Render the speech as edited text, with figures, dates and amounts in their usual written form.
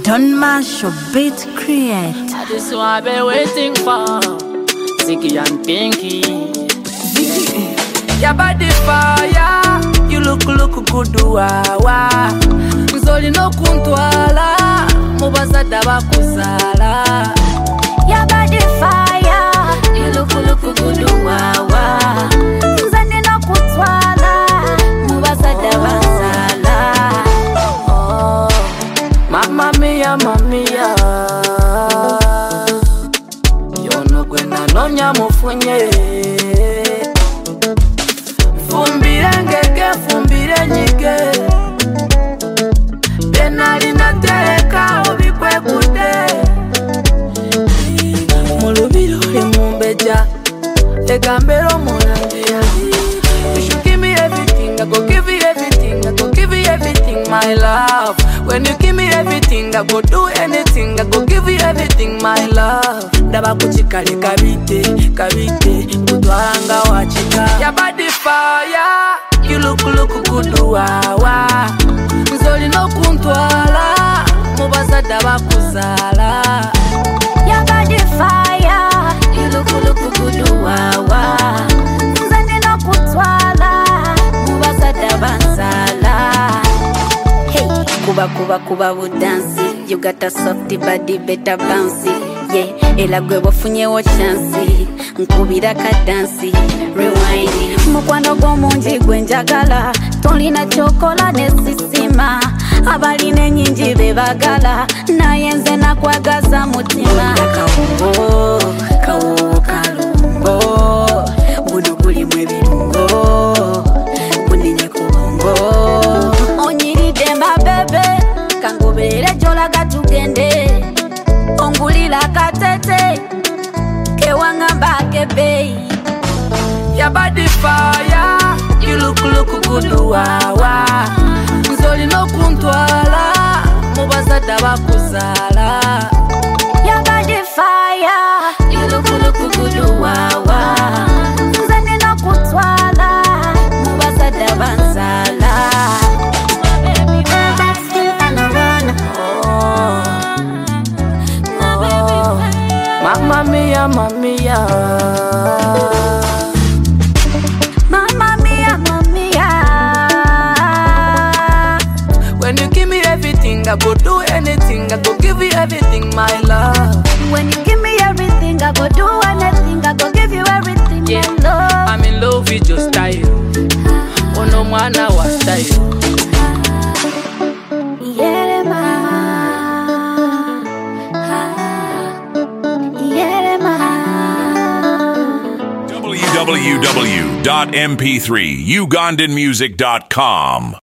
Don't mash your beat create. This one I've been waiting for. Ziggy and Pinky. Your body fire. You look good wawa. Nzoli no kuntwala. Mubazada bakuzala. Your body fire. You look good wawa. Nzoli no kuntwala. Mubazada bakuzala. Oh, mamma mia, mamma mia. Yono gwena nonya mufunye. Fumbire ngeke, fumbire nyike. Benali na tereka obikwe kude. Mulubiro limumbeja. Legambero monandia. You should give me everything, I go give you everything, I go give you everything, my love. When you give me everything, I go do anything, I go give you everything, my love. Daba kuchikale kabite, kutwaranga wachika. Your body fire, you look good wawa. Nzoli no kuntwala, mubaza daba kuzala. Your body fire, you look good wawa. Nzoli no kuntwala, mubaza daba kuzala. Hey, kuba budansi. You got a softy body, better bouncy. Yeah, ela gwe wafunye wo chance. Nkubira ka dansi, rewind. Mukwano gomunji gwenjagala. Tolina chokola nesisima. Abaline nyinji bebagala. Nayenze nakwagaza mutima. Kawungo, kawo kalungo. Buno kuli mwebirungo. Buninye kubongo. Onyiride mabebe. Kangobere jola gatugende. Ongulila katete. Kewangamba kebe. Your body fire. You look good wawa. Nzoli no kuntwala. Mubaza daba kuzala. Your body fire. You look good wawa. Nzoli no kuntwala. Mubaza daba kuzala. Mamma mia, mamma mia. Mamma mia, mamma mia. When you give me everything, I go do anything, I go give you everything, my love. When you give me everything, I go do anything, I go give you everything, Yeah, my love. I'm in love with your style. Oh no, mwana wa style. www.mp3ugandanmusic.com